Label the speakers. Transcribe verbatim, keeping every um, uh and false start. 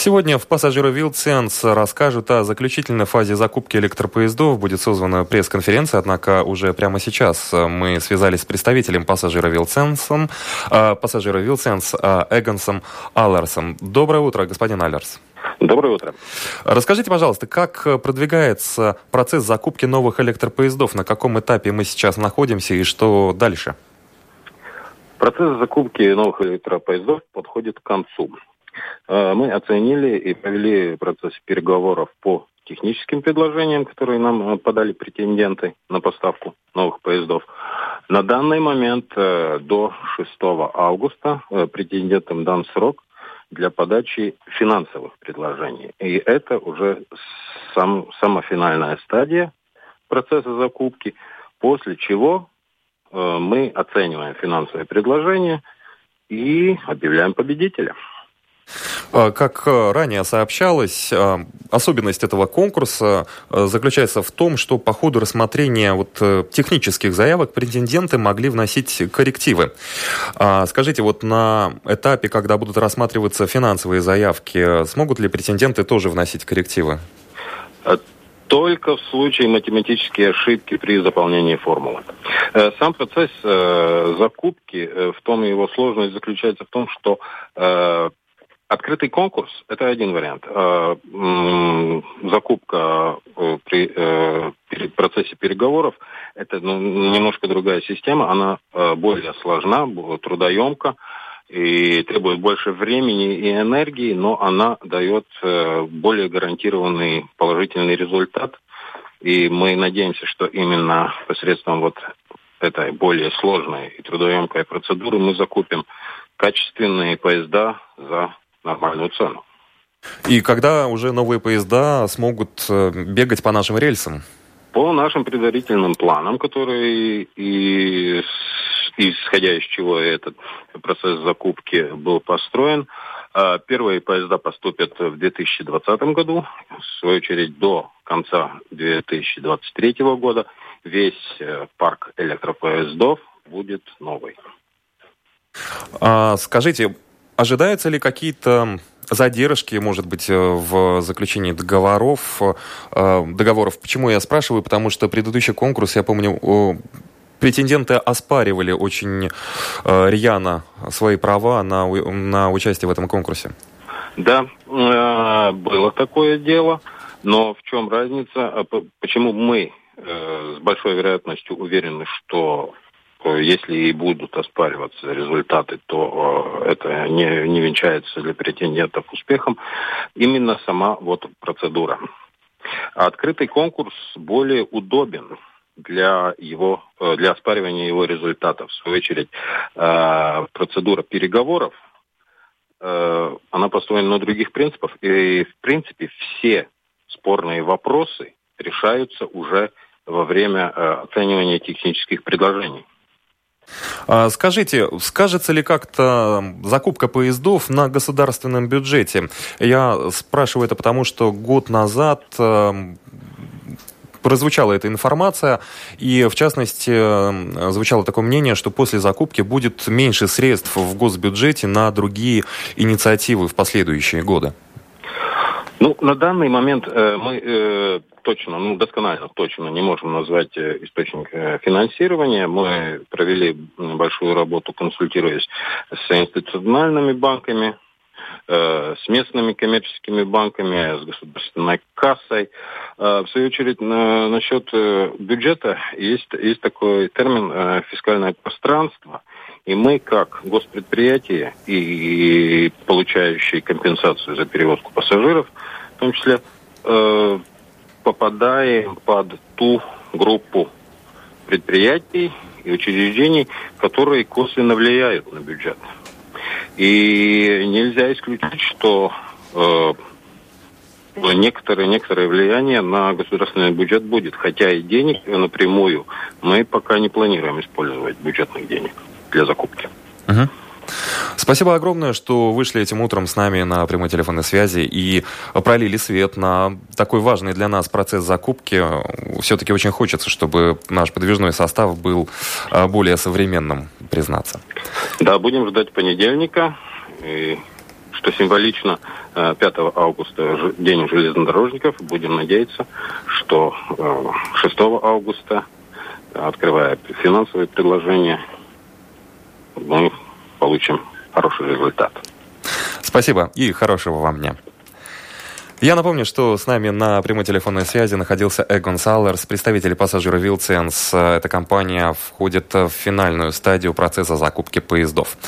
Speaker 1: Сегодня в Passenger Wheel Sense расскажут о заключительной фазе закупки электропоездов. Будет созвана пресс-конференция, однако уже прямо сейчас мы связались с представителем Passenger Wheel Sense, Passenger Wheel Sense Эгонсом Аллерсом. Доброе утро, господин Аллерс.
Speaker 2: Доброе утро.
Speaker 1: Расскажите, пожалуйста, как продвигается процесс закупки новых электропоездов, на каком этапе мы сейчас находимся и что дальше?
Speaker 2: Процесс закупки новых электропоездов подходит к концу. Мы оценили и провели процесс переговоров по техническим предложениям, которые нам подали претенденты на поставку новых поездов. На данный момент до шестого августа претендентам дан срок для подачи финансовых предложений. И это уже сам, сама финальная стадия процесса закупки, после чего э, мы оцениваем финансовые предложения и объявляем победителя.
Speaker 1: Как ранее сообщалось, особенность этого конкурса заключается в том, что по ходу рассмотрения вот технических заявок претенденты могли вносить коррективы. Скажите, вот на этапе, когда будут рассматриваться финансовые заявки, смогут ли претенденты тоже вносить коррективы?
Speaker 2: Только в случае математической ошибки при заполнении формулы. Сам процесс закупки, в том его сложность заключается в том, что открытый конкурс – это один вариант. Закупка при, при процессе переговоров – это ну, немножко другая система. Она более сложна, трудоемка и требует больше времени и энергии, но она дает более гарантированный положительный результат. И мы надеемся, что именно посредством вот этой более сложной и трудоемкой процедуры мы закупим качественные поезда за нормальную цену.
Speaker 1: И когда уже новые поезда смогут бегать по нашим рельсам?
Speaker 2: По нашим предварительным планам, которые и исходя из чего этот процесс закупки был построен, первые поезда поступят в две тысячи двадцатом году. В свою очередь, до конца две тысячи двадцать третьего года весь парк электропоездов будет новый.
Speaker 1: А, скажите, ожидаются ли какие-то задержки, может быть, в заключении договоров? договоров? Почему я спрашиваю? Потому что предыдущий конкурс, я помню, претенденты оспаривали очень рьяно свои права на, на участие в этом конкурсе.
Speaker 2: Да, было такое дело, но в чем разница? Почему мы с большой вероятностью уверены, что если и будут оспариваться результаты, то э, это не, не венчается для претендентов успехом. Именно сама вот процедура. Открытый конкурс более удобен для его, э, для оспаривания его результатов. В свою очередь, э, процедура переговоров, э, она построена на других принципах. И, в принципе, все спорные вопросы решаются уже во время э, оценивания технических предложений.
Speaker 1: Скажите, скажется ли как-то закупка поездов на государственном бюджете? Я спрашиваю это потому, что год назад прозвучала эта информация, и, в частности, звучало такое мнение, что после закупки будет меньше средств в госбюджете на другие инициативы в последующие годы.
Speaker 2: Ну, на данный момент э, мы э, точно, ну, досконально точно не можем назвать э, источник э, финансирования. Мы провели большую работу, консультируясь с институциональными банками, э, с местными коммерческими банками, с государственной кассой. Э, в свою очередь, на, насчет э, бюджета есть, есть такой термин э, «фискальное пространство». И мы, как госпредприятие и получающие компенсацию за перевозку пассажиров, в том числе, э, попадаем под ту группу предприятий и учреждений, которые косвенно влияют на бюджет. И нельзя исключить, что э, некоторое, некоторое влияние на государственный бюджет будет, хотя и денег напрямую мы пока не планируем использовать бюджетных денег для закупки.
Speaker 1: Угу. Спасибо огромное, что вышли этим утром с нами на прямой телефонной связи и пролили свет на такой важный для нас процесс закупки. Все-таки очень хочется, чтобы наш подвижной состав был более современным, признаться.
Speaker 2: Да, будем ждать понедельника, и что символично пятого августа День железнодорожников. Будем надеяться, что шестого августа, открывая финансовые предложения, мы получим хороший результат.
Speaker 1: Спасибо и хорошего вам дня. Я напомню, что с нами на прямой телефонной связи находился Эгон Салерс, представитель пассажира Вилценс. Эта компания входит в финальную стадию процесса закупки поездов.